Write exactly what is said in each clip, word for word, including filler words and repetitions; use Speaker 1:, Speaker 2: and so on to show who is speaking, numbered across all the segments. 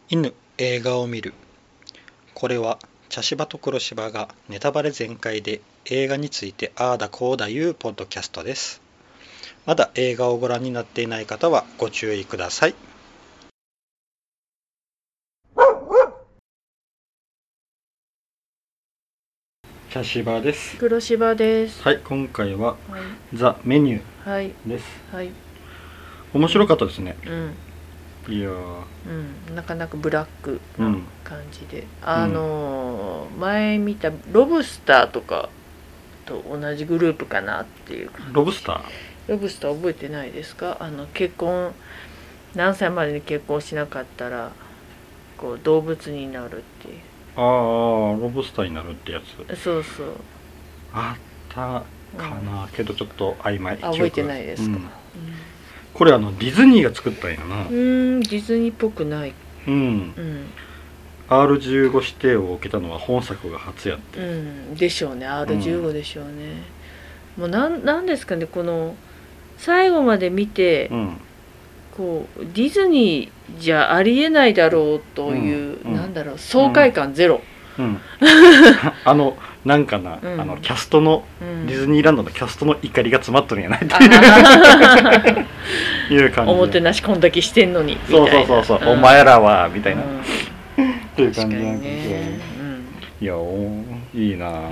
Speaker 1: 犬映画を見る。これは茶芝と黒芝がネタバレ全開で映画についてああだこうだいうポッドキャストです。まだ映画をご覧になっていない方はご注意ください。茶芝です。
Speaker 2: 黒芝です。
Speaker 1: はい、今回は、
Speaker 2: はい、
Speaker 1: ザ・メニュ
Speaker 2: はい、
Speaker 1: ーです。
Speaker 2: はい、
Speaker 1: 面白かったですね。
Speaker 2: うん、
Speaker 1: いやー、
Speaker 2: うん、なかなかブラックな感じで、うん、あのー、前見たロブスターとかと同じグループかなっていう。
Speaker 1: ロブスター
Speaker 2: ロブスター覚えてないですか？あの結婚何歳までに結婚しなかったらこう動物になるっていう。
Speaker 1: ああ、ロブスターになるってやつ。
Speaker 2: そうそう。
Speaker 1: あったかな、うん、けどちょっと曖昧。
Speaker 2: あ、覚えてないですか？うん、
Speaker 1: これあのディズニーが作ったんやな。
Speaker 2: うーん、ディズニーっぽくない。
Speaker 1: うん。うん、アールじゅうご 指定を受けたのは本作が初やって。
Speaker 2: うん、でしょうね。アールじゅうご でしょうね。うん、もうなんなんですかね、この最後まで見て、うん、こうディズニーじゃありえないだろうという、うん、なんだろう、爽快感ゼロ。うんうん、
Speaker 1: あのなんかな、うん、あのキャストの、うん、ディズニーランドのキャストの怒りが詰まっとるんやないっていう感じ。
Speaker 2: おもてなしこんだけしてんのにみた
Speaker 1: いな。そうそうそうそう、うん、お前らはみたいな、うん、っていう感じなんですよね。いやおいいな、うんうん、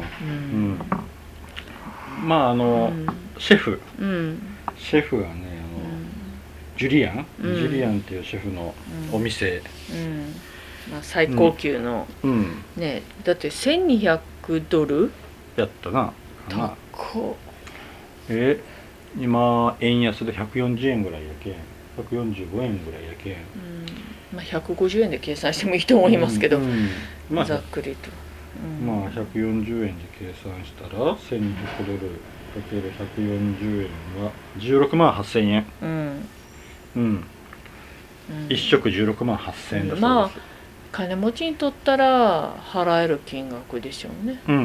Speaker 1: まああの、うん、シェフ、うん、シェフがねあの、うん、ジュリアン、うん、ジュリアンっていうシェフのお店、うんうん
Speaker 2: まあ、最高級の、うん、ね、だってせんにひゃくドル
Speaker 1: やったな。
Speaker 2: 高っ。
Speaker 1: え今円安でひゃくよんじゅうえんぐらいやけん、ひゃくよんじゅうごえんぐらいやけん、うん、
Speaker 2: まあ、ひゃくごじゅうえんで計算してもいいと思いますけど、うんうんまあ、ざっくりと、
Speaker 1: うん、まあひゃくよんじゅうえんで計算したらせんにひゃくドルかけるひゃくよんじゅうえんはじゅうろくまんはっせんえん、うん、うん、いっ食じゅうろくまんはっせんえんだそうです。まあ
Speaker 2: 金持ちにとったら払える金額でしょうね、うんうん、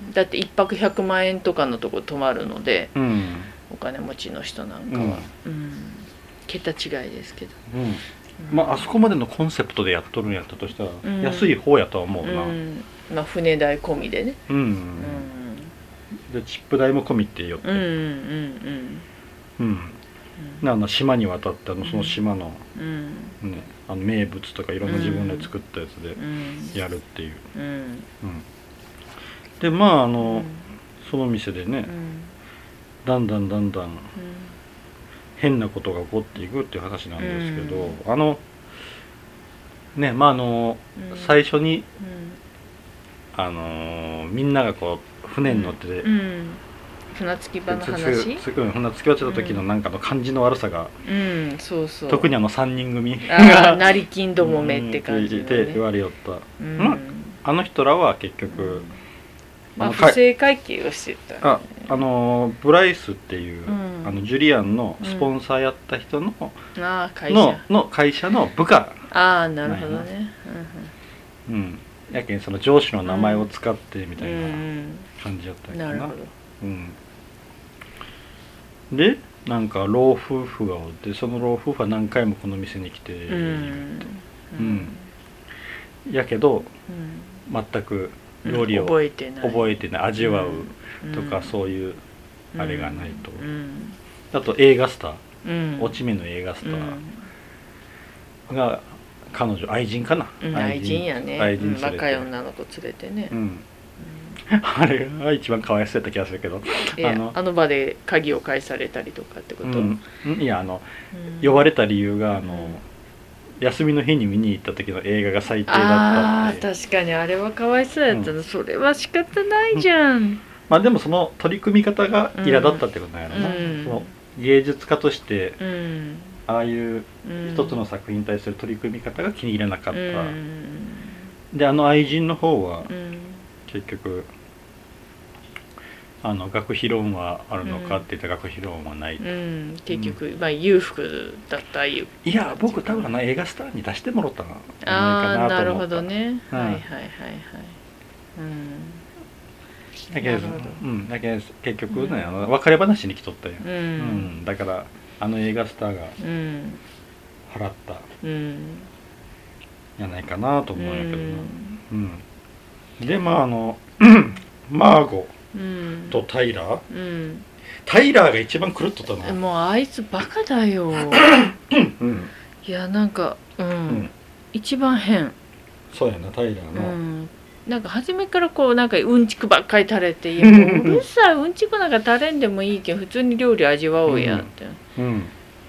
Speaker 2: だっていっぱくひゃくまんえんとかのとこ泊まるので、うん、お金持ちの人なんかは、うんうん、桁違いですけど、うん
Speaker 1: うん、まああそこまでのコンセプトでやっとるんやったとしたら、うん、安い方やとは思うな、うん
Speaker 2: まあ、船代込みでね、うんうん、
Speaker 1: でチップ代も込みってよって、うんうんうんうんあの島に渡ってあのその島の、うんね、あの名物とかいろんな自分で作ったやつでやるっていう、うんうん、でまああの、うん、その店でね、うん、だんだんだんだん、うん、変なことが起こっていくっていう話なんですけど、うん、あのねまああの、うん、最初に、うん、あのみんながこう船に乗ってて、うんうん
Speaker 2: 船着き場の話、
Speaker 1: 船着き場ってた時のなんかの感じの悪さが、
Speaker 2: うん、そうそう
Speaker 1: 特にあのさんにん組
Speaker 2: が成金どもめって感じの、ね、
Speaker 1: で言われよった、うんまあ、あの人らは結局、うん
Speaker 2: まあ、不正会計をしてた、ね、
Speaker 1: ああのブライスっていう、うん、あのジュリアンのスポンサーやった人の、うん、あ会社 の, の会社の部下。
Speaker 2: ああなるほどね、
Speaker 1: うん、うん、やけんその上司の名前を使ってみたいな感じやったんやけどな、うん、なるほど、うんでなんか老夫婦がおってその老夫婦は何回もこの店に来て、うんうんうん、やけど、うん、全く料理を覚えてない、覚えてない味わうとか、うん、そういうあれがないと、うん、あと映画スター、うん、落ち目の映画スターが彼女愛人かな、
Speaker 2: うん、愛人やね、愛人連れて、若い女の子連れてね、うん
Speaker 1: あれが一番かわいそうやった気がするけど
Speaker 2: あの、あの場で鍵を返されたりとかってこと、うん、
Speaker 1: いやあの、うん、呼ばれた理由があの、うん、休みの日に見に行った時の映画が最低だったって。
Speaker 2: あ確かにあれはかわいそうやったの、うん、それは仕方ないじゃん、うん、
Speaker 1: まあでもその取り組み方が苛だったってことなんやろな、うん、その芸術家として、うん、ああいう一つの作品に対する取り組み方が気に入らなかった、うん、であの愛人の方は、うん結局あの学費ローンはあるのかって言ったら学費ローンはない、うん
Speaker 2: うん、結局、うん、まあ裕福だったいう
Speaker 1: いや僕多分あの映画スターに出してもらったな
Speaker 2: ああなるほどね、うん、はいはいはいはい
Speaker 1: うんだけど、うん、だけど結局ね、うん、あの別れ話に来とったよ、うんうん、だからあの映画スターが払った、うんやないかなと思うんやけどな、うんうん、でまああのマーゴとタイラー、うん、タイラーが一番狂っとったな。
Speaker 2: もうあいつバカだよ、うん、いやなんか、うんうん、一番変。
Speaker 1: そうやなタイラーの、うん、
Speaker 2: なんか初めからこうなんかうんちくばっかり垂れていやもううるさいうんちくなんか垂れんでもいいけど普通に料理味わおうやって、うんうん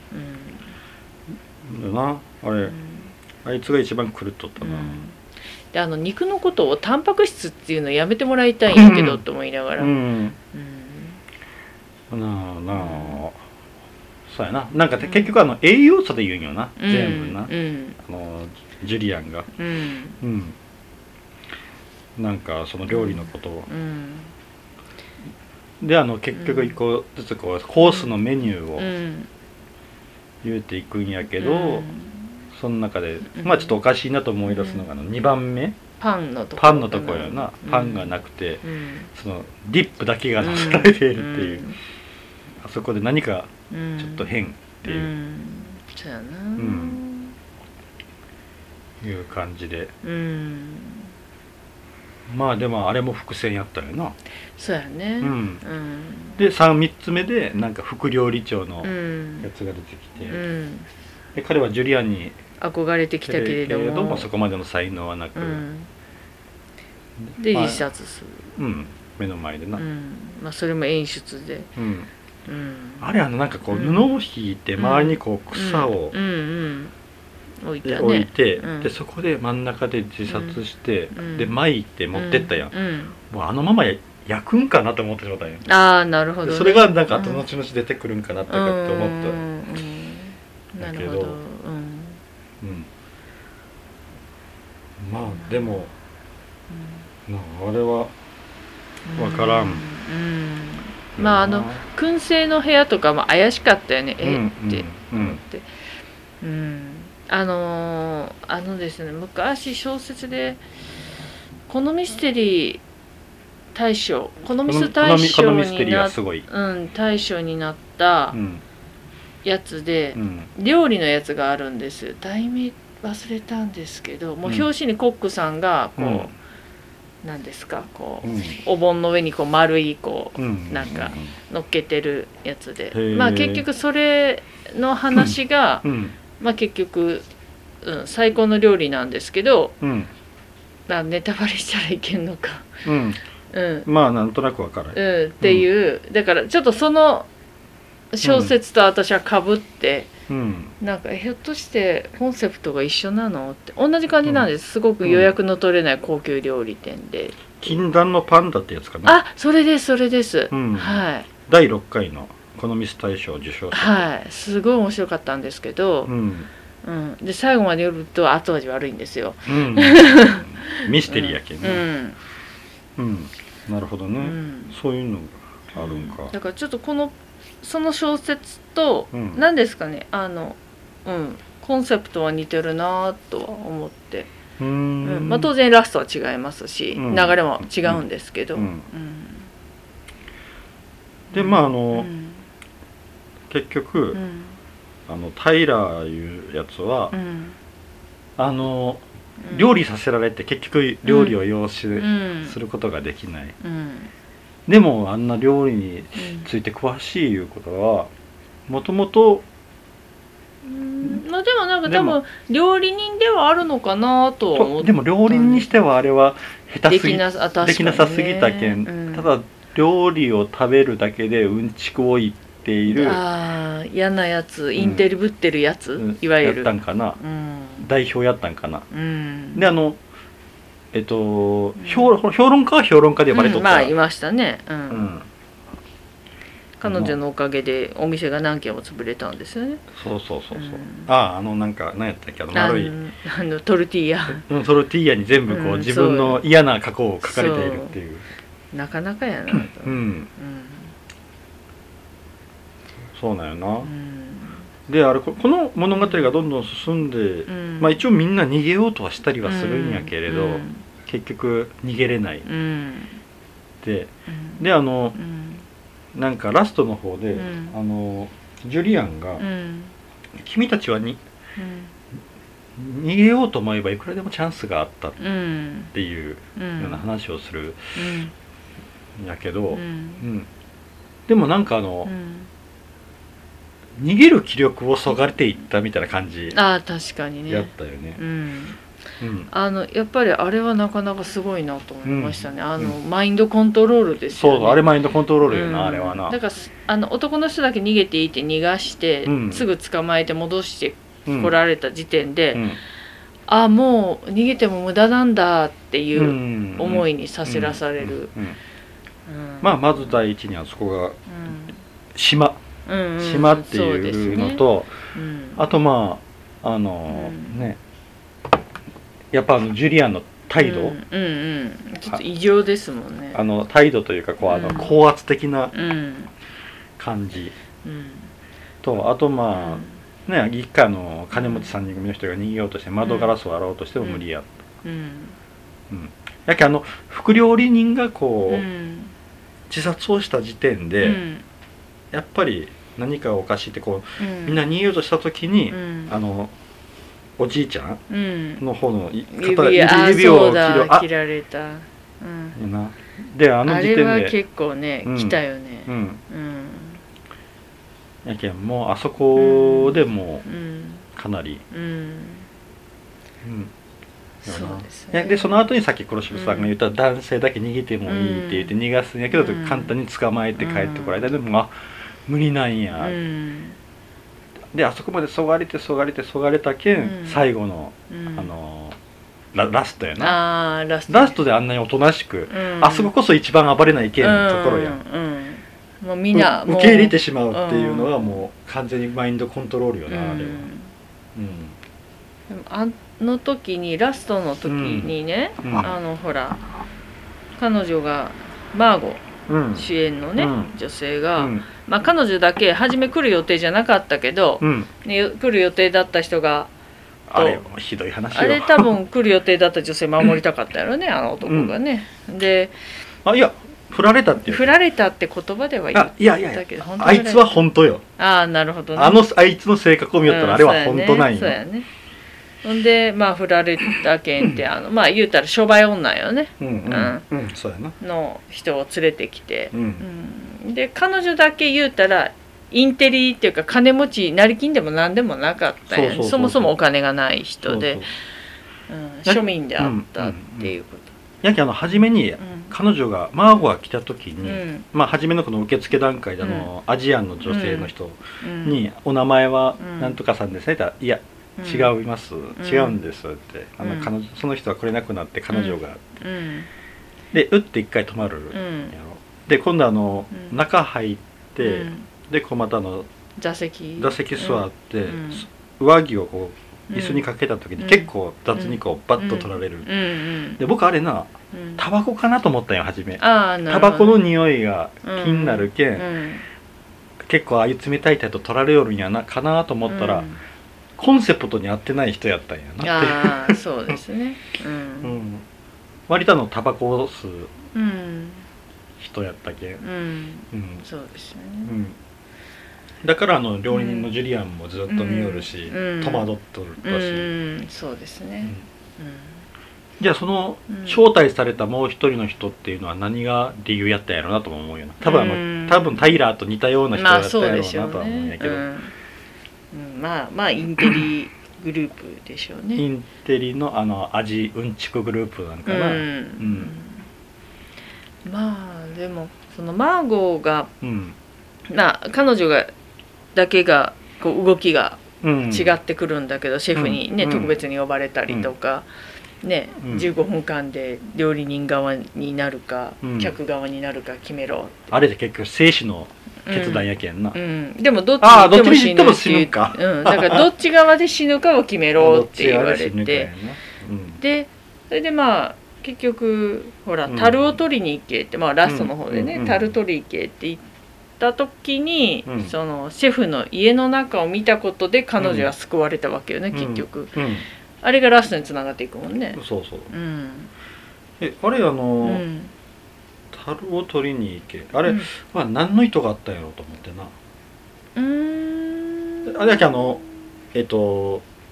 Speaker 1: うん、だなあれ、うん、あいつが一番狂っとったな、うん、
Speaker 2: であの肉のことをタンパク質っていうのやめてもらいたいんやけどと思いながら、うんうん
Speaker 1: うん、なあなあそうやななんか、うん、結局あの栄養素で言うんよな、うん、全部な、うん、あのジュリアンが、うんうん、なんかその料理のことを、うんうん、であの結局一個ずつこうコースのメニューを言うていくんやけど、うん、その中でまあちょっとおかしいなと思い出すのがあのにばんめ
Speaker 2: パンのとこ
Speaker 1: パンのとこやな、うん、パンがなくて、うん、そのディップだけが乗せられているっていう、うん、あそこで何かちょっと変っていう、うん、
Speaker 2: そうやな、
Speaker 1: うんいう感じで、うん、まあでもあれも伏線やったよな。
Speaker 2: そうやね、うんうん、
Speaker 1: で さん, みっつめでなんか副料理長のやつが出てきて、うん、で彼はジュリアンに
Speaker 2: 憧れてきたけれども、けれども
Speaker 1: そこまでの才能はなく、うん、
Speaker 2: で自殺する、
Speaker 1: まあ、うん目の前でな、
Speaker 2: うんまあ、それも演出で、うん
Speaker 1: うん、あれあのなんかこう布を引いて周りにこう草を、うんうんうん置いたね、置いて、うん、でそこで真ん中で自殺して、うん、で巻いて持ってったやん、うんうん、もうあのまま焼くんかなと思ってしまったんや。
Speaker 2: ああなるほど、ね、
Speaker 1: それがなんか後々出てくるんかなとかって思った、うん
Speaker 2: うん、だけど、うんうん、
Speaker 1: まあでも、うん、あれは分からん、うん
Speaker 2: うん、まああの燻製の部屋とかも怪しかったよね、え、うん、って思って、うん、うんあのー、あのですね昔小説でこのミステリー大賞このミス大賞になっ、うん、大賞になったやつで、うん、料理のやつがあるんです。題名忘れたんですけどもう表紙にコックさんがこう、うん、なんですかこう、うん、お盆の上にこう丸いこう、うん、なんか乗っけてるやつで、まあ結局それの話が、うんまあ、結局、うん、最高の料理なんですけど、うん、ネタバレしたらいけんのか、
Speaker 1: うんうん、まあなんとなくわからない、
Speaker 2: うん、っていう、うん、だからちょっとその小説と私はかぶって、うん、なんかひょっとしてコンセプトが一緒なのって同じ感じなんです、すごく予約の取れない高級料理店で、
Speaker 1: 禁断のパンダってやつかな。
Speaker 2: あそれですそれです、うん、はい
Speaker 1: だいろっかいのこのミス大賞受賞者、
Speaker 2: はいすごい面白かったんですけど、うんうん、で最後まで読むと後味悪いんですよ、うん、
Speaker 1: ミステリーやけんね、うん、うん、なるほどね、うん、そういうのがあるんか、
Speaker 2: だからちょっとこのその小説と、うん、何ですかねあの、うん、コンセプトは似てるなとは思って、うん、うんまあ、当然ラストは違いますし、うん、流れも違うんですけど、うんうん、
Speaker 1: でまああの、結局、うん、あのタイラーいうやつは、うん、あの料理させられて結局料理を要し、うん、することができない、うん、でもあんな料理について詳しいいうことはもともと
Speaker 2: まあでもなんか多分料理人ではあるのかなとは思って、
Speaker 1: でも料理人にしてはあれは下手すぎできなさ、できなさすぎたけん、うん、ただ料理を食べるだけでうんちくを言っている
Speaker 2: あ嫌なやつインテリぶってるやつ、うん、いわゆる
Speaker 1: やったんかな、うん、代表やったんかな、うん、であのえっと、うん、評, 評論家は評論家で呼ばれとった、
Speaker 2: うん、まあいましたね、うんうん、彼女のおかげでお店が何軒も潰れたんですよね。
Speaker 1: そうそうそうそう、うん、あああのなんか何やったっけあの丸い
Speaker 2: あのトルティーヤ
Speaker 1: トルティーヤに全部こう、うん、自分の嫌な過去を書かれているっていう
Speaker 2: なかなかやなと、うんうん、
Speaker 1: そうなんよな、うん、であれこの物語がどんどん進んで、うん、まあ一応みんな逃げようとはしたりはするんやけれど、うん、結局逃げれない、うん、で、うん、であの、うん、なんかラストの方で、うん、あのジュリアンが、うん、君たちはに、 逃げようと思えばいくらでもチャンスがあったっていうような話をするんやけど、うんうん、でもなんかあの、うん、逃げる気力をそがれていったみたいな感じ
Speaker 2: あ確かにね
Speaker 1: やったよね。
Speaker 2: うんうん、あのやっぱりあれはなかなかすごいなと思いましたね、うん、あの、うん、マインドコントロールですよね。
Speaker 1: そうあれマインドコントロールよな、うん、あれはな。
Speaker 2: だからあの男の人だけ逃げていて逃がして、うん、すぐ捕まえて戻して来られた時点で、うん、あもう逃げても無駄なんだっていう思いにさせらされる。
Speaker 1: まあまず第一にはそこが島、うんうん、島っていうのと、ねうん、あとまああの、うん、ねやっぱあのジュリアンの態度、うんうんうん、ちょっと異常ですもんね。あの態度というかこうあの高圧的な感じ、うん、とあとまあ、ね一家の金持ちさんにん組の人が逃げようとして窓ガラスを割ろうとしても無理やった、うんうんうん、やけあの副料理人がこう、うん、自殺をした時点で、うん、やっぱり何かがおかしいってこう、うん、みんな逃げようとした時に、うん、あのおじいちゃんの方の
Speaker 2: 肩、指, 指を切られた、うん、
Speaker 1: なであの時点で
Speaker 2: あれは結構ね、うん、来たよね、うんうん、
Speaker 1: やけんもうあそこでもうかなり、うんうんうんそうですね、でその後にさっき黒柴さんが言った、うん、男性だけ逃げてもいいって言って逃がすんやけど、うん、簡単に捕まえて帰ってこられた、うん、でもあ無理なんや、うん、であそこまでそがれてそがれてそがれたけん、うん、最後の、うん、あの ラ, ラストやな
Speaker 2: あラスト、
Speaker 1: ね、ラストであんなにおとなしく、うん、あそここそ一番暴れないけんのところやん、うん
Speaker 2: うん、もうみんな
Speaker 1: 受け入れてしまうっていうのはもう完全にマインドコントロールよな、うん、あれは、うん、で
Speaker 2: もあの時にラストの時にね、うん、あのほら彼女がマーゴ、うん、主演のね、うん、女性が、うん、まあ彼女だけ初め来る予定じゃなかったけど、うんね、来る予定だった人が
Speaker 1: あれひどい話よ。
Speaker 2: あれ多分来る予定だった女性守りたかったやろね、あの男がね、で
Speaker 1: あいや振られたっていう
Speaker 2: 振られたって言葉では言ったけど、いやいやいや
Speaker 1: あいつは本当よ。
Speaker 2: ああなるほどね。
Speaker 1: あのあいつの性格を見よったらあれは本当なんよ、うん、そうやね。
Speaker 2: ほんでまあ振られたけんってあのまあ言うたら商売女よね、うんうんうん、そうやなの人を連れてきて、うんうん、で彼女だけ言うたらインテリっていうか金持ち成金でも何でもなかったやん。そもそもお金がない人で、そうそう、うん、庶民であったっていうこと、うんうん、
Speaker 1: やけあの初めに彼女が、うん、マーゴが来た時に、うん、まあ初めのこの受付段階であの、うん、アジアンの女性の人に、うん、お名前はなんとかさんですねって言ったらいや違います、うん、違うんですってあの、うん、彼女その人は来れなくなって彼女が、うん、で打って一回止まる、うん、やろで今度あの、うん、中入って、うん、でこうまたあの
Speaker 2: 座席
Speaker 1: 座席座って、うん、上着をこう椅子にかけた時に、うん、結構雑にこうバッと取られる、うんうん、で僕あれなタバコかなと思ったよ初め。タバコの匂いが気になるけん、うん、結構ああいう冷たい態度取られよるんやなかなと思ったら、うんコンセプトに合ってない人やったんやなって
Speaker 2: ああそうですね、うんうん、
Speaker 1: 割とあのタバコを吸う人やったけん、うんうん、
Speaker 2: そうですね、
Speaker 1: うん、だからあの料理人のジュリアンもずっと見よるし、うん、戸惑っとるだし、うん、
Speaker 2: そうですね、うん、
Speaker 1: じゃあその招待されたもう一人の人っていうのは何が理由やったんやろうなとも思うよな。多分あの、うん、多分タイラーと似たような人やったんやろうなとは思うんやけど、まあ
Speaker 2: うん、まあまあインテリグループでしょうね。
Speaker 1: インテリのあの味うんちくグループなんかな、うんうん、
Speaker 2: まあでもそのマーゴーが、うん、まあ彼女がだけがこう動きが違ってくるんだけど、うん、シェフにね、うん、特別に呼ばれたりとか、うん、ね、うん、じゅうごふんかんで料理人側になるか、うん、客側になるか決めろ。
Speaker 1: あれで結局生死の決断やけんな、
Speaker 2: うんうん、でもどっちにでも死ぬっていう、か、うん、だからどっち側で死ぬかを決めろって言われて、うん、でそれでまあ結局ほら樽を取りに行けって、まあ、ラストの方でね、うん、樽取り行けって言った時に、うん、そのシェフの家の中を見たことで彼女は救われたわけよね、うん、結局、うん、あれがラストにつながっていくもんね。
Speaker 1: そうそう、うん、えあれあの、うん樽を取りに行けあれ、うん、まあ何の意図があったんやろうと思ってな。うーんあれだけあのえっと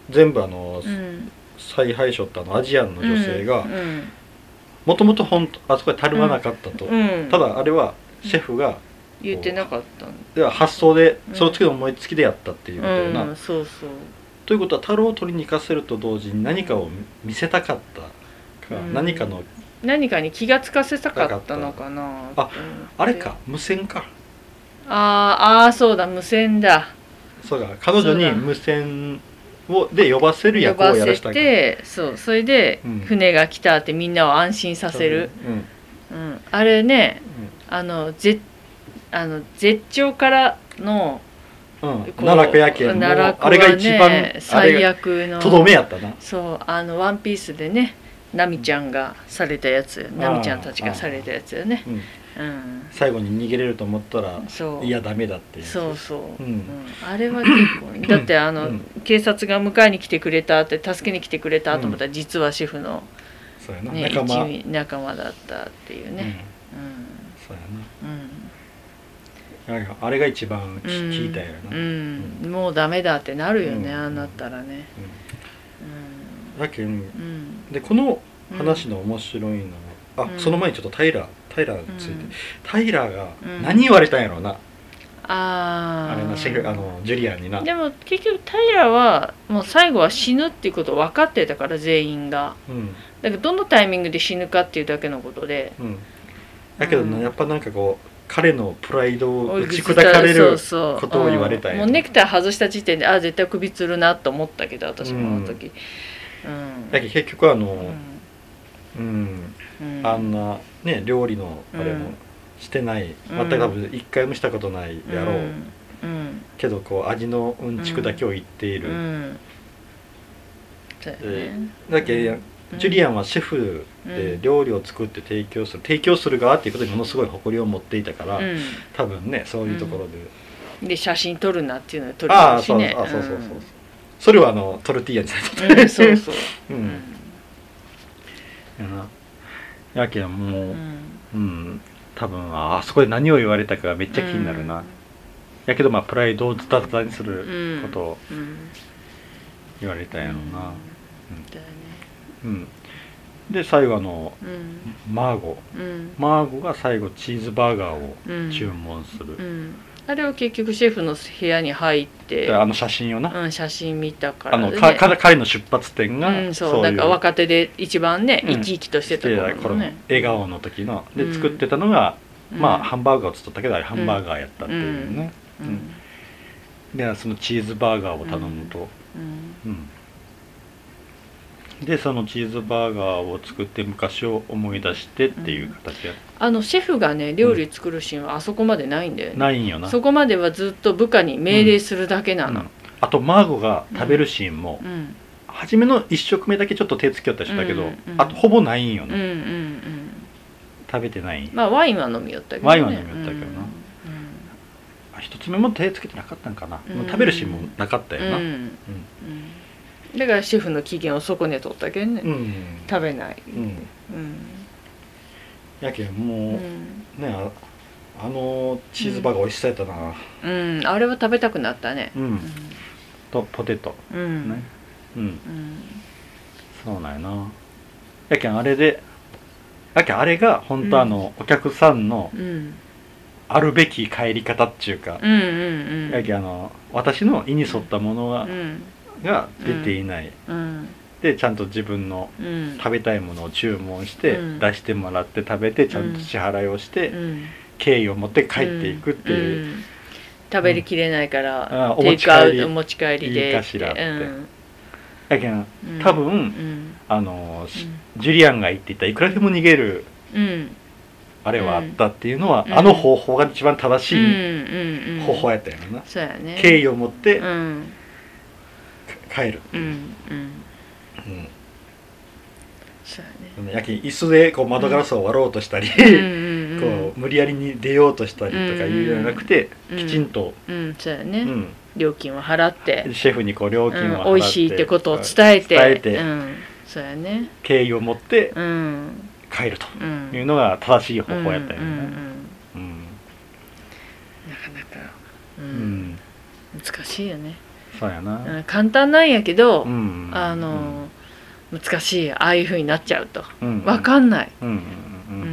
Speaker 1: 全部あの、
Speaker 2: うん、
Speaker 1: 采配所ってあのアジアンの女性が
Speaker 2: うんうん、
Speaker 1: もともとあそこで足りなかったと、
Speaker 2: うん、
Speaker 1: ただあれはシェフが
Speaker 2: 言ってなかったん
Speaker 1: では発想でその次の思いつきでやったっていうことやな、
Speaker 2: うん、そうそう。
Speaker 1: ということは太郎を取りに行かせると同時に何かを見せたかったか、うん、何かの
Speaker 2: 何かに気がつかせたかったのかな。
Speaker 1: あ、あれか無線か。
Speaker 2: ああ、そうだ無線だ。
Speaker 1: そうだ彼女に無線をで呼ばせる役をやらしたい。
Speaker 2: 呼ばせて、そうそれで、うん、船が来たってみんなを安心させる。うん、うん、あれね、うん、あのぜあの絶頂からの。
Speaker 1: うん、奈落やけん、奈落は、ね、あれが一番
Speaker 2: 最悪の
Speaker 1: とどめやったな。
Speaker 2: そうあのワンピースでねナミちゃんがされたやつ、ナミちゃんたちがされたやつよね、うんうん、
Speaker 1: 最後に逃げれると思ったらいやダメだっていう。
Speaker 2: そうそう、うんうん、あれは結構だってあの、うん、警察が迎えに来てくれたって助けに来てくれたと思ったら、うん、実はシェフの、
Speaker 1: そうやな、
Speaker 2: ね、
Speaker 1: 仲間
Speaker 2: 仲間だったっていうね、うんうん、
Speaker 1: そうやな、うんあれが一番聞いたやろな、
Speaker 2: うんうん、もうダメだってなるよね、うん、ああなったらね、
Speaker 1: うん、だけど、うん、でこの話の面白いのは、うん、あその前にちょっとタイラータイラーについて、うん、タイラーが何言われたんやろうな、うん、ああれなシェフあのジュリアンにな。
Speaker 2: でも結局タイラーはもう最後は死ぬっていうことを分かってたから全員が、うん、だからどのタイミングで死ぬかっていうだけのことで、うん、
Speaker 1: だけどな、やっぱなんかこう彼のプライドを打ち砕かれることを言われたんや、
Speaker 2: もうネクタイ外した時点であ絶対首つるなと思ったけど私もあの時、
Speaker 1: うん、だけど結局あの、うんうん、あんなね料理のあれもしてない、うん、全く多分一回もしたことないやろう、うんうん、けどこう味のうんちくだけを言っている、うんうんえー、だけどジュリアンはシェフで料理を作って提供する、提供する側っていうことにものすごい誇りを持っていたから、うん、多分ねそういうところで、
Speaker 2: うん、で写真撮るなっていうのを撮るしね。
Speaker 1: ああそうそうそうそう、うん、それはあのトルティーヤにされた、うん、そうそううん、やなやけどもう、うん、うん、多分あそこで何を言われたかがめっちゃ気になるな、うん、やけどまあプライドをズタズタにすることを言われたんやろうな、うんうんうん、で最後の、うん、マーゴ、うん、マーゴが最後チーズバーガーを注文する、うんうん、
Speaker 2: あれは結局シェフの部屋に入って
Speaker 1: あの写真をな、
Speaker 2: うん、写真見たから、ね、
Speaker 1: あのか彼の出発点が、
Speaker 2: うん、そう、そういうなんか若手で一番ね、うん、生き生きとしてた頃のね
Speaker 1: 笑顔の時ので作ってたのが、うん、まあハンバーガーを作ったけどあれハンバーガーやったっていうね、うんうんうん、でそのチーズバーガーを頼むと、うんうんでそのチーズバーガーを作って昔を思い出してっていう形や、うん、
Speaker 2: あのシェフがね料理作るシーンはあそこまでないんだよね、
Speaker 1: うん、ないんよな。
Speaker 2: そこまではずっと部下に命令するだけなの、うんうん、
Speaker 1: あとマーゴが食べるシーンも、うん、初めのいっ食目だけちょっと手つきよったりしたけど、うんうん、あとほぼないんよね、うんうんうん、食べてない。
Speaker 2: まあワインは飲みよったけどね、
Speaker 1: ワインは飲みよったけどな、うんうん、一つ目も手つけてなかったんかな、うんうん、食べるシーンもなかったよな、うんうんうん
Speaker 2: だからシェフの機嫌を損ねとったけんね、うん、食べない、うんうん、
Speaker 1: やけんもう、うん、ね あ, あのチーズバーガー美味しそうやったな、
Speaker 2: うん、うん、あれは食べたくなったね、うんうん、
Speaker 1: とポテト、うんねうんうん、そうなんやな。やけんあれでやけんあれが本当あの、うん、お客さんのあるべき帰り方っていうか、うんうんうん、やけんあの私の意に沿ったものは、うんが出ていない、うん、でちゃんと自分の食べたいものを注文して、うん、出してもらって食べてちゃんと支払いをして、うん、敬意を持って帰っていくっていう、うんうん、
Speaker 2: 食べりきれないから、テイクアウトお持ち帰りで
Speaker 1: いいかしらって、うん、だけど多分、うん、あのジュリアンが言っていたいくらでも逃げる、あれはあったっていうのは、あの方法が一番正しい方法やったよな、
Speaker 2: そうやね、
Speaker 1: 敬意を持って、帰るっていう、うんうんうん、そうやね、やき椅子でこう窓ガラスを割ろうとしたり、うん、こう無理やりに出ようとしたりとかいうのじゃなくて、うん、きちんと、
Speaker 2: うんうん、そうやね、うん、料金を払って
Speaker 1: シェフにこう料金を払って、
Speaker 2: うん、美味しいってことを伝えて、伝えて、うん、そうやね、
Speaker 1: 敬意を持って帰るというのが正しい方法やったよね、うんうんうんうん、
Speaker 2: なかなか、うんうん、難しいよね。
Speaker 1: そうやな、
Speaker 2: うん、簡単なんやけど、
Speaker 1: うんうん、
Speaker 2: あの難しいああいう風になっちゃうと、
Speaker 1: うん、
Speaker 2: 分かんない、
Speaker 1: うんうんうん
Speaker 2: うん、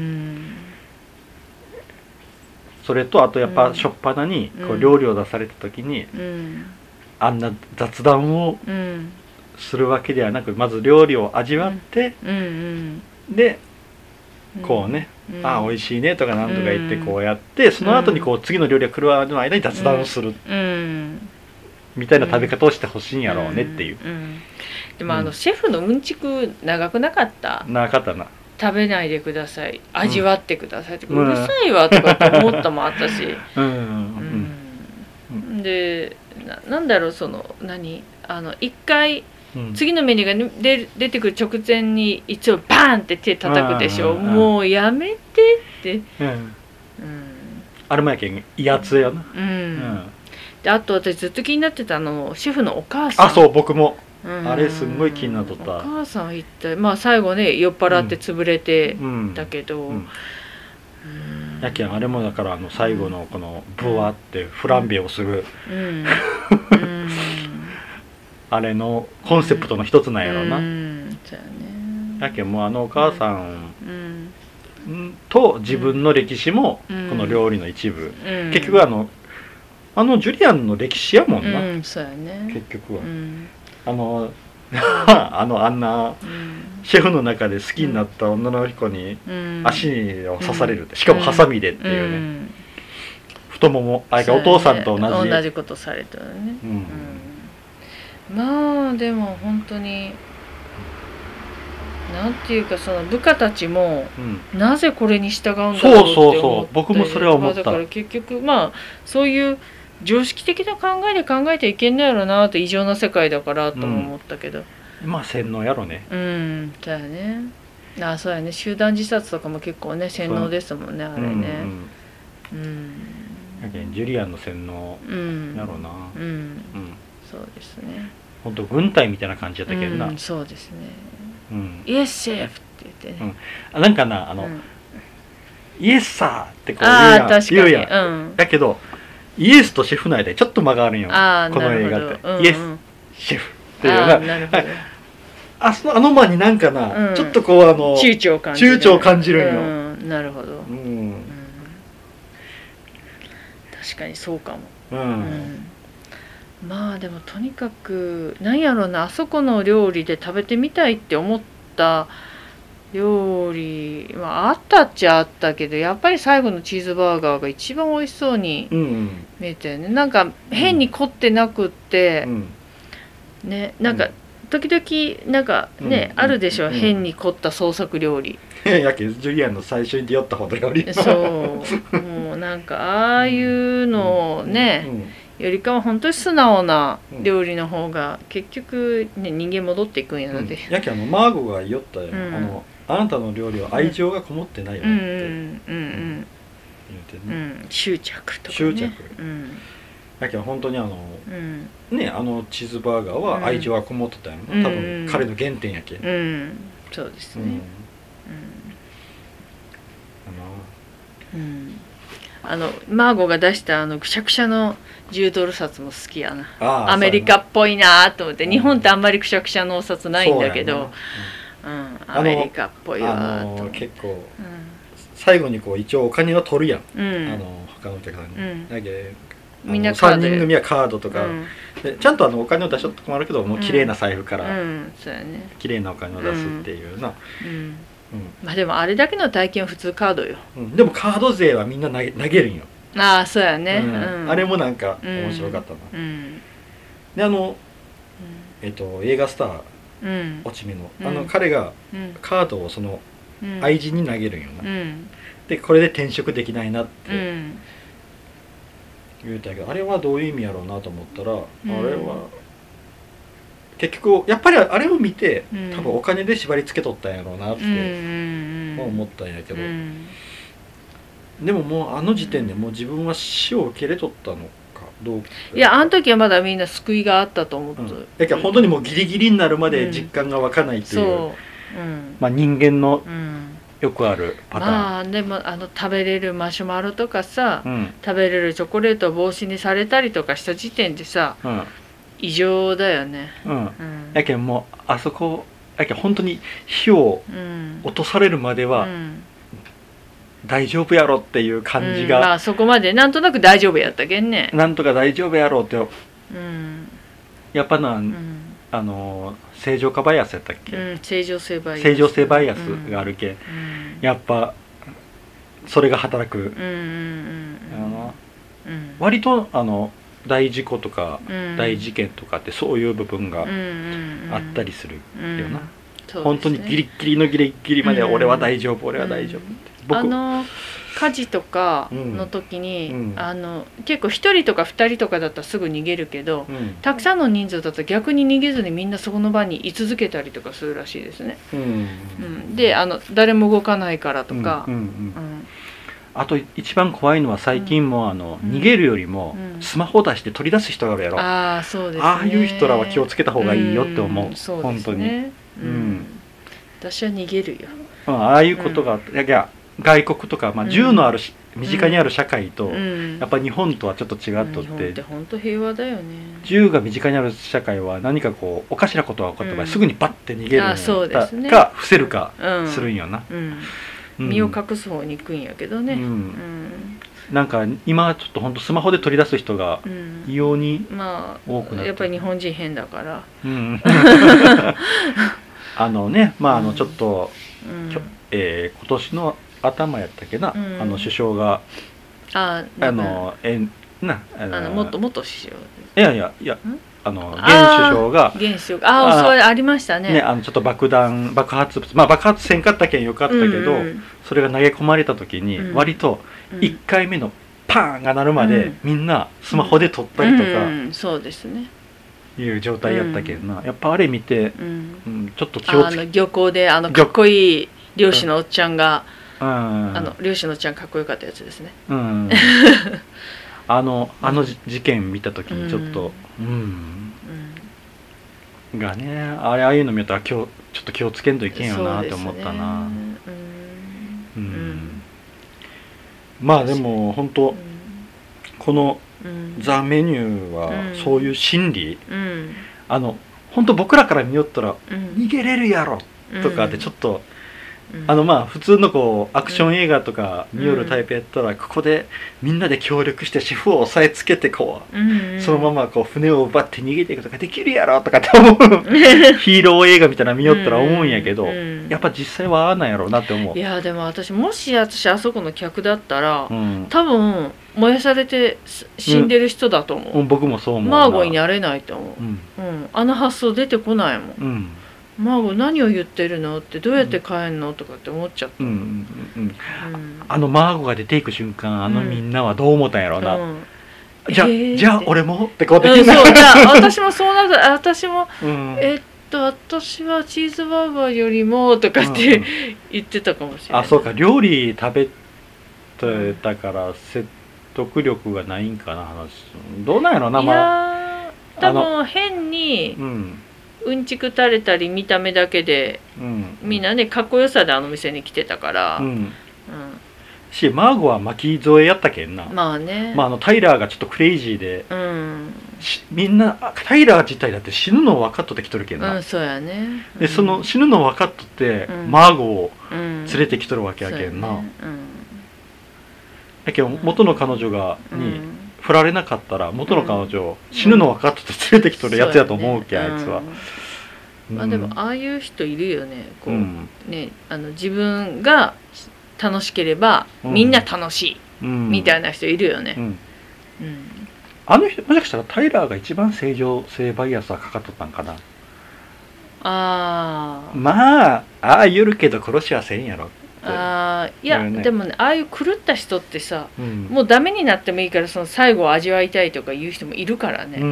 Speaker 1: それとあとやっぱ初っ端にこう料理を出された時に、
Speaker 2: うん、
Speaker 1: あんな雑談をするわけではなく、まず料理を味わって、
Speaker 2: うんうんうん、
Speaker 1: でこうね、うん、ああ美味しいねとかなんとか言ってこうやって、うん、その後にこう次の料理が来るまでの間に雑談をする、うん、みたいな食べ方をしてほしいんやろうねっていう、
Speaker 2: うんうん、でもあのシェフのうんちく長くなかった？
Speaker 1: 長かったな。
Speaker 2: 食べないでください、味わってくださいって、うん、うるさいわとかって思ったもんあったし、うんうんうん、で な, なんだろうその何あの一回次のメニューが出, 出てくる直前に一応バーンって手叩くでしょ、うん、もうやめてって、うんうん、
Speaker 1: あれもやけん威圧やな、
Speaker 2: うんうん、であと私ずっと気になってたのシェフのお母さん。
Speaker 1: あそう僕も、うん、あれすんごい気になっとった。
Speaker 2: お母さん一体まあ最後ね酔っ払って潰れてだけど、うんうん
Speaker 1: うん、やけんあれもだからあの最後のこのブワってフランベをする、うんうんあれのコンセプトの一つなんやろうな、うん、そうやね、やけんもうあのお母さん、うん、と自分の歴史もこの料理の一部、うん、結局あのあのジュリアンの歴史やもんな、うん、そうやね、結局は、うん、あのあのあんな、うん、シェフの中で好きになった女の子に足を刺されるって、しかもハサミでっていうね、うん、太ももあれかお父さんと同じ
Speaker 2: 同じことされたよね、うんうんまあでも本当になんていうかその部下たちも、うん、なぜこれに従うんだろうって思って、そうそうそう
Speaker 1: 僕もそれは思った。
Speaker 2: だから結局まあそういう常識的な考えで考えていけんのやろなって異常な世界だからとも思ったけど、
Speaker 1: うん、まあ洗脳やろね。
Speaker 2: うんそうやね。あそうやね集団自殺とかも結構ね洗脳ですもんねあれね。うん、
Speaker 1: うんうん、ジュリアンの洗脳やろうな。うん、うんうん
Speaker 2: そうですね。
Speaker 1: 本当軍隊みたいな感じやったけどな、
Speaker 2: うん、そうですね、うん、イエスシェフって言ってね、
Speaker 1: うん、なんかなあの、うん、イエスサーってこう言うやん、あ確かに言うやん、うん、だけどイエスとシェフの間でちょっと間があるんよこの映画って、うんうん、イエスシェフっていうのがなるほど、はい、あ, そのあの間になんかな、うん、ちょっとこうあの
Speaker 2: 躊躇を感じる
Speaker 1: 躊躇を感じるんよ、
Speaker 2: うん、なるほど、うんうん、確かにそうかも、うんうんまあでもとにかくなんやろうなあそこの料理で食べてみたいって思った料理、まあ、あったっちゃあったけどやっぱり最後のチーズバーガーが一番美味しそうに見えたよね、うんうん、なんか変に凝ってなくって、うん、ねなんか時々なんかね、うん、あるでしょ、うん、変に凝った創作料理
Speaker 1: やけジュリアンの最初に出会ったほど料理
Speaker 2: そうもうなんかああいうのをね、うんうんよりかは本当に素直な料理の方が結局、ね、人間戻っていくんやので、
Speaker 1: うん、やけあのマーゴが言おったよ、うん、あのあなたの料理は愛情がこもってないよって言うてね、
Speaker 2: うん、執着とかね
Speaker 1: 執着、うん、やけ本当にあの、うん、ねあのチーズバーガーは愛情がこもってたよな、うん、多分彼の原点やけ、
Speaker 2: うんうん、そうですね、うんうんあのうんあのマーゴが出したあのくしゃくしゃのじゅうドル札も好きやな。アメリカっぽいなと思って、うん、日本ってあんまりくしゃくしゃのお札ないんだけど、う、うんうん、アメリカっぽいわと、
Speaker 1: あの結構、うん、最後にこう一応お金は取るやん、うん、あの他のお客さんに、うん、だけみんなさんにん組はカードとか、うん、でちゃんとあのお金を出しとって困るけどもう綺麗な財布から綺麗なお金を出すっていうな、うんうん
Speaker 2: うんまあでもあれだけの体験は普通カードよ、
Speaker 1: うん、でもカード勢はみんな投げ、投げるんよ。
Speaker 2: ああそうやね、
Speaker 1: うんうん、あれもなんか面白かったな、うん、であの、えっと、映画スター、うん、落ち目の、あの彼がカードをその愛人に投げるんよな、うん、でこれで転職できないなって言うたけど、あれはどういう意味やろうなと思ったら、あれは結局やっぱりあれを見て、うん、多分お金で縛り付けとったんやろうなって思ったんやけど、うん、でももうあの時点でもう自分は死を受け入れとったのかどうか。
Speaker 2: いやあの時はまだみんな救いがあったと思って、うん、
Speaker 1: だから本当にもうギリギリになるまで実感が湧かないっていう、うんそううん、まあ人間のよくあるパターン、
Speaker 2: まあでもあの食べれるマシュマロとかさ、うん、食べれるチョコレートを帽子にされたりとかした時点でさ、うん異常だよね。
Speaker 1: うん、うん、やけんもうあそこやけん本当に火を落とされるまでは、うん、大丈夫やろっていう感じが、うん、
Speaker 2: まあそこまでなんとなく大丈夫やったけんね。
Speaker 1: なんとか大丈夫やろうって、うん、やっぱな、うん、あの正常化バイアスやったっけ、
Speaker 2: うん、正常性バイアス
Speaker 1: 正常性バイアスがあるけ、うん、やっぱそれが働く、うんうんうん、あのうん、割とあの大事故とか、うん、大事件とかってそういう部分があったりするよな、うんうんうんね、本当にギリギリのギリギリまで俺は大丈夫、うん、俺は大丈夫って、僕
Speaker 2: あの火事とかの時に、うん、あの結構ひとりとかふたりとかだったらすぐ逃げるけど、うん、たくさんの人数だと逆に逃げずにみんなそこの場に居続けたりとかするらしいですね、うんうん、であの誰も動かないからとか、うんうんうん
Speaker 1: あと一番怖いのは最近もあの、うん、逃げるよりもスマホ出して取り出す人がいるやろ、うん、あ, そうですね、ああいう人らは気をつけた方がいいよって思う、うん、そうですね、本当に、うん
Speaker 2: うん、私は逃げるよ、
Speaker 1: うん、ああいうことが、うん、いや外国とか、まあ、銃のあるし、うん、身近にある社会と、うん、やっぱ日本とはちょっと違っとって、うん、日本
Speaker 2: って本当平和だよね。
Speaker 1: 銃が身近にある社会は何かこうおかしなことが起こった場合、うん、すぐにバッて逃げるの、
Speaker 2: あそうですね、
Speaker 1: か伏せるかするんよな、うんうん
Speaker 2: 身を隠す方に行くんやけどね、うんうん、
Speaker 1: なんか今ちょっと本当スマホで取り出す人が異様に多くなって、うん
Speaker 2: まあ、やっぱり日本人変だから、うん、
Speaker 1: あのねまああのちょっと、うんえー、今年の頭やったっけな、うん、あの首相が
Speaker 2: あ
Speaker 1: あのえな
Speaker 2: あのもっともっと首相
Speaker 1: いやいやいやあの現首相が
Speaker 2: 現首相がああそれありましたね。
Speaker 1: ねあのちょっと爆弾爆発物まあ爆発せんかったけんよかったけど、うんうん、それが投げ込まれた時に、うん、割といっかいめのパーンが鳴るまで、うん、みんなスマホで撮ったりとか、
Speaker 2: うんうん、そうですね
Speaker 1: いう状態やったけんな、うん、やっぱあれ見て、うんうん、ちょっと気をつけ
Speaker 2: あの漁港であのかっこいい漁師のおっちゃんが、うん、あの漁師のおっちゃんかっこよかったやつですね、うん、
Speaker 1: あのあの事件見た時にちょっとうん、うん、がねあれああいうの見たら今日ちょっと気をつけんといけんよなって思ったな、うん、うん、まあでも本当、うん、このザ・メニューはそういう心理、うん、あの本当僕らから見よったら、うん、逃げれるやろとかってちょっと、うん、あのまあ普通のこうアクション映画とか見よるタイプやったら、ここでみんなで協力してシフを押さえつけてこう、うん、そのままこう船を奪って逃げていくとかできるやろとかって思うヒーロー映画みたいなの見よったら思うんやけど、うん、やっぱ実際はああなんやろうなって思う。
Speaker 2: いやでも私もし私あそこの客だったら、うん、多分燃やされて死んでる人だと思う、
Speaker 1: うん、僕もそう思うな。
Speaker 2: マーゴになれないと思う、うんうん、あの発想出てこないもん、うん、マーゴ何を言ってるのってどうやって帰んのとかって思っちゃった、うんうんうんうん、
Speaker 1: あのマーゴが出ていく瞬間あのみんなはどう思ったんやろうな、うん、じゃあ、えー、じゃあ俺もってこうできない、うん、そうじゃ
Speaker 2: あ私もそうなる私も、うん、えっと私はチーズバーガーよりもとかって、うん、言ってたかもしれない。
Speaker 1: あそうか料理食べてたから説得力がないんかな話どうなんやろな。
Speaker 2: いや多分変に、うんうんちく垂れたり見た目だけで、うん、みんなねかっこよさであの店に来てたから、うんうん、
Speaker 1: しマーゴは巻き添えやったけんな。
Speaker 2: まあね、
Speaker 1: まあ、あのタイラーがちょっとクレイジーで、うん、みんなタイラー自体だって死ぬの分かっとってきとるけんな、
Speaker 2: うん、そうやね、
Speaker 1: うん、でその死ぬの分かっとって、うん、マーゴを連れてきとるわけやけんな、うんねうん、だけど元の彼女が、うん、に振られなかったら元の彼女、うん、死ぬの分かっとって連れてきとるやつやと思うけ、うん、あいつは、
Speaker 2: うん、まあでもああいう人いるよねこう、うん、ねあの自分が楽しければみんな楽しい、うん、みたいな人いるよね、うんうん、
Speaker 1: あの人もしかしたらタイラーが一番正常性バイアスはかかっとったんかな。
Speaker 2: あ
Speaker 1: まあああ言うけど殺しはせんやろ。
Speaker 2: あいや、ね、でもねああいう狂った人ってさ、うん、もうダメになってもいいからその最後を味わいたいとか言う人もいるからね、うんうん、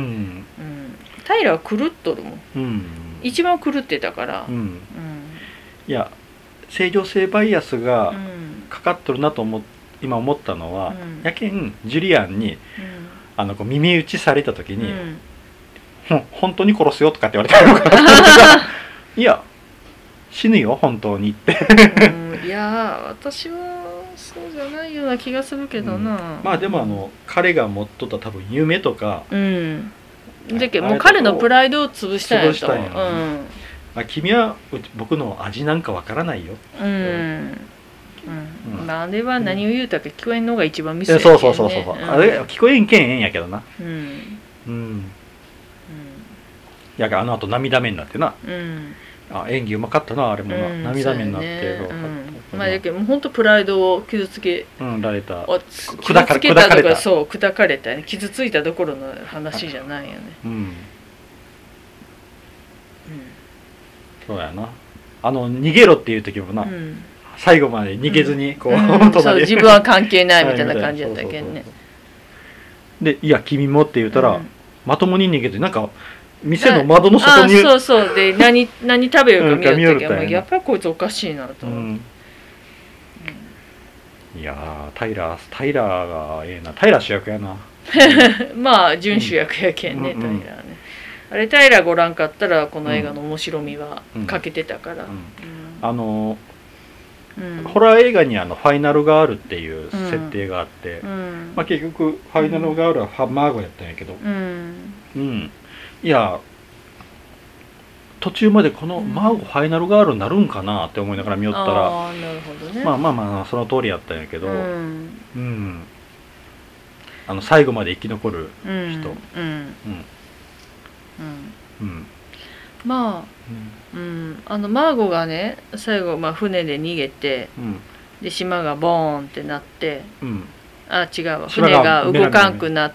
Speaker 2: タイラーは狂っとるもん、うん、一番狂ってたから、うんうん、
Speaker 1: いや正常性バイアスがかかっとるなと思今思ったのは、うん、やけんジュリアンに、うん、あのこう耳打ちされた時に、うん、本当に殺すよとかって言われたのかないや死ぬよ本当にって、
Speaker 2: うん、いや私はそうじゃないような気がするけどな、うん、
Speaker 1: まあでもあの彼が持っとった多分夢とか
Speaker 2: だけどもう彼のプライドを潰したんやと思う。
Speaker 1: 潰したんや、うんまあ、君は僕の味なんかわからないよ。
Speaker 2: うん、うんうん、まああれは何を言うたか聞こえんのが一番ミス
Speaker 1: やけんね。そうそうそうそう、うん、あれ聞こえんけんええんやけどな。うんうん、うん、やがあの後涙目になってな、うん、あ演技うまかったなあれもな、うん、涙目になって、
Speaker 2: うん、まあだけどもう本当プライドを傷つけ、
Speaker 1: うん、られた
Speaker 2: 傷つけたとかそう砕かれたね、傷ついたどころの話じゃないよね。うん、うん、
Speaker 1: そうやな。あの逃げろっていう時もな、うん、最後まで逃げずにこう、うん
Speaker 2: うん、そう自分は関係ないみたいな感じだったけんね。
Speaker 1: でいや君もって言ったら、うん、まともに逃げてなんか店の窓の外に
Speaker 2: あそうそうで何何食べようか見よったけど、うん、やっぱりこいつおかしいなと思って、うん
Speaker 1: うん、いやータイラータイラーがええな。タイラー主役やな
Speaker 2: まあ準主役やけんね、うん、タイラーね。あれタイラーご覧かったらこの映画の面白みは欠けてたから、うんうん、
Speaker 1: あのうん、ホラー映画にあのファイナルガールっていう設定があって、うんまあ、結局ファイナルガールはハンマーゴやったんやけど、うんうん、いや途中までこのマーゴファイナルガールになるんかなって思いながら見よったら、
Speaker 2: あなるほどね、
Speaker 1: まあまあまあその通りやったんやけど、うんうん、あの最後まで生き残る人、うんうんうん
Speaker 2: うん、まあ、うんうん、あのマーゴがね最後、まあ、船で逃げて、うん、で島がボーンってなって、うん、あ違うわ船が動かんくなって、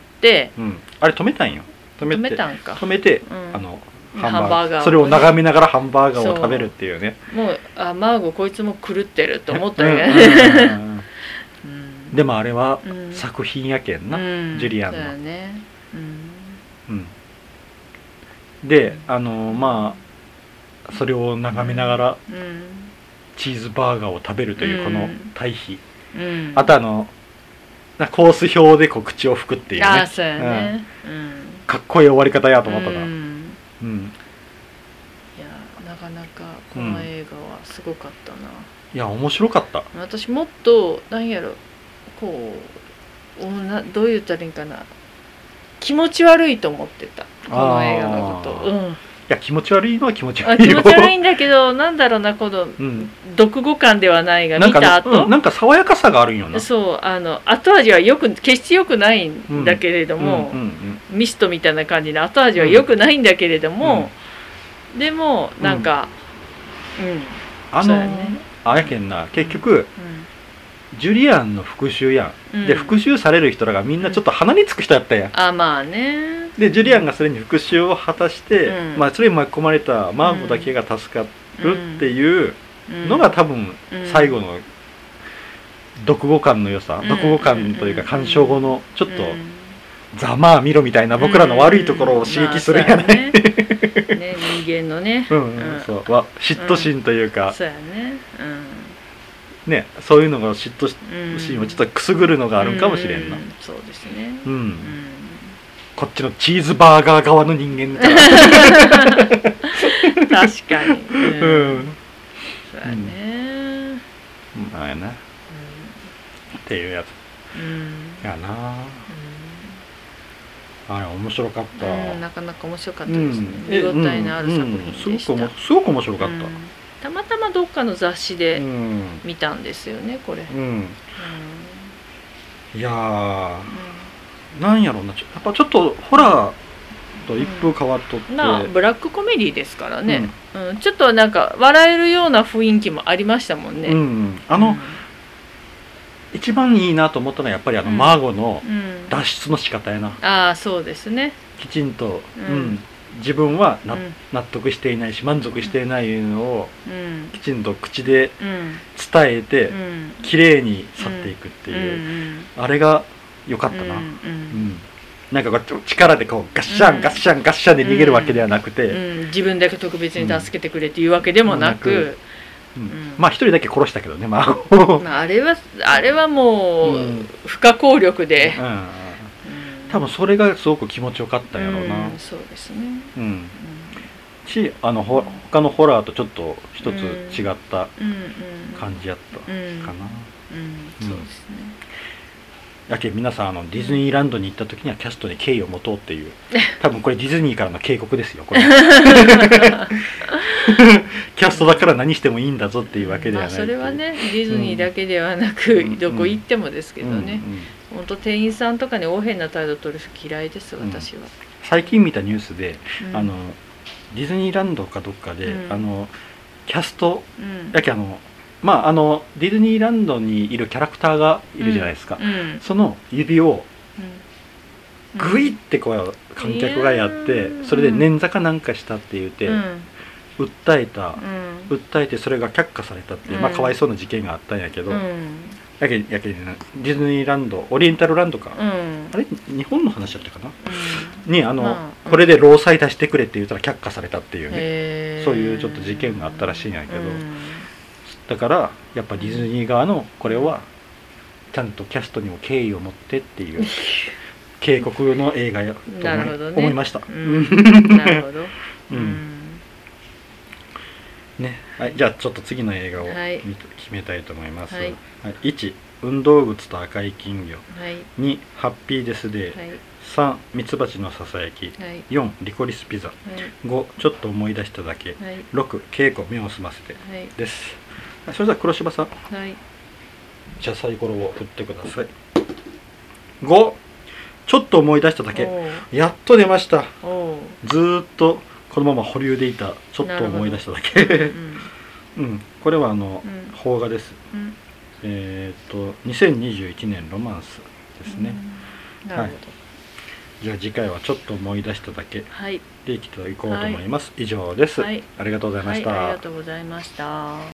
Speaker 1: うん、あれ止めたんよ。止めて
Speaker 2: 止めたんか
Speaker 1: 止めて、うん、あのハンバーガーを、ね、それを眺めながらハンバーガーを食べるっていうね。
Speaker 2: もうあマーゴこいつも狂ってると思ったよね
Speaker 1: でもあれは作品やけんな、うん、ジュリアンの、そう
Speaker 2: ねうん
Speaker 1: うん、であのまあそれを眺めながら、うん、チーズバーガーを食べるというこの対比、うん、あとあのコース表でこう口を拭くっていうね。
Speaker 2: あそうやね、うん、
Speaker 1: かっこいい終わり方やと思ったな、うん
Speaker 2: うん、いやなかなかこの映画はすごかったな、うん、
Speaker 1: いや面白かった。
Speaker 2: 私もっと何やろこうなどう言ったらいいんかな、気持ち悪いと思ってたこの映画のこと、うん、い
Speaker 1: や気持ち悪いのは気持ち悪い
Speaker 2: よ。気持ち悪いんだけどなんだろうなこの、うん、読後感ではないが見た後、
Speaker 1: うん、なんか爽やかさがあるんよな。
Speaker 2: そうあの後味はよく決して良くないんだけれども、うんうんうんうん、ミストみたいな感じで後味は良くないんだけれども、うん、でもなんか、うん、うん、
Speaker 1: あのね、あやけんな結局、うんジュリアンの復讐やん、うん、で復讐される人らがみんなちょっと鼻につく人やったやん、
Speaker 2: うん、あまあね。
Speaker 1: でジュリアンがそれに復讐を果たして、うん、まあそれに巻き込まれたマーゴだけが助かるっていうのが多分最後の読後感の良さ、うん、読後感というか鑑賞後のちょっと、うん、ざまあ見ろみたいな僕らの悪いところを刺激するんやない、うんまあ
Speaker 2: ねね、人間のね、
Speaker 1: うんうん、そう嫉妬心というか、
Speaker 2: そうやね、うん
Speaker 1: ね、そういうのが嫉妬心をちょっとくすぐるのがあるかもしれんな、
Speaker 2: うんうん、そうですね、
Speaker 1: うんうん、こっちのチーズバーガー側の人間から
Speaker 2: 確かに、うん、うん、そうやね、
Speaker 1: うん、まあやな、うん、っていうやつ、うん、やな、うん、あれ面白かった、
Speaker 2: うん、なかなか面白かったですね、見応えのある作品でした、うんうん、すごく、
Speaker 1: すごく面白かった、うん
Speaker 2: たまたまどっかの雑誌で見たんですよね、これ、うんうん、
Speaker 1: いやー、うん、なんやろうなやっぱちょっとホラーと一風変わっとって、うん、
Speaker 2: なブラックコメディですからね、うんうん、ちょっとなんか笑えるような雰囲気もありましたもんね、
Speaker 1: うんうん、あの、うん、一番いいなと思ったのはやっぱりあの、うん、マーゴの脱出の仕方やな、うん、
Speaker 2: ああそうですね
Speaker 1: きちんと、うんうん自分はな、うん、納得していないし満足していないのを、うん、きちんと口で伝えて、うん、綺麗に去っていくっていう、うんうん、あれが良かったな、うんうん、なんかこう力でこうガッシャンガッシャンガッシャンで逃げるわけではなくて、
Speaker 2: うんうん、自分だけ特別に助けてくれっていうわけでもなく、
Speaker 1: うんうん、まあ一人だけ殺したけどね、まあ、
Speaker 2: まああれはあれはもう、うん、不可抗力で、うん
Speaker 1: 多分それがすごく気持ちよかったんやろうな、
Speaker 2: うん、そうですね、
Speaker 1: うんうん、しあのほ他のホラーとちょっと一つ違った感じやったかな、うんうんうん、そうですね、 やけ皆さんあのディズニーランドに行った時にはキャストに敬意を持とうっていう多分これディズニーからの警告ですよこれキャストだから何してもいいんだぞっていうわけではない、まあ、
Speaker 2: それはねディズニーだけではなく、うん、どこ行ってもですけどね、うんうん、本当店員さんとかに横柄な態度取る人嫌いです私は、うん、
Speaker 1: 最近見たニュースで、うん、あのディズニーランドかどっかで、うん、あのキャスト、うん、やけあのまああのディズニーランドにいるキャラクターがいるじゃないですか、うん、その指をグイってこう観客がやって、それで捻挫かなんかしたって言って、うん、訴えた、うん、訴えてそれが却下されたって、うん、まあかわいそうな事件があったんやけど、うん、やけやけディズニーランドオリエンタルランドか、うん、あれ日本の話だったかな、うん、にあの、まあ、これで労災出してくれって言ったら却下されたっていうね、そういうちょっと事件があったらしいんやけど、うん、だからやっぱディズニー側のこれはちゃんとキャストにも敬意を持ってっていう警告の映画やと思い、なるほどね、思いました。うん、なるほど、うんね、はい、じゃあちょっと次の映画を、はい、決めたいと思います。はい、いち運動靴と赤い金魚、はい、にハッピーデスデー、はい、さんミツバチのささやき、はい、よんリコリスピザ、はい、ごちょっと思い出しただけ、はい、ろく稽古目を澄ませて、はい、です。それでは黒柴さん、はい、じゃあサイコロを振ってください。ごちょっと思い出しただけ、やっと出ました。ずーっとこのまま保留でいたちょっと思い出しただけ、うんうん、これはあの、うん、邦画です、うん、えっ、ー、とにせんにじゅういちねんロマンスですね、うん、なるほど、はい、じゃあ次回はちょっと思い出しただけでいきていこうと思います、はい、以上です、はい、ありがとうございました、
Speaker 2: はい、ありがとうございました。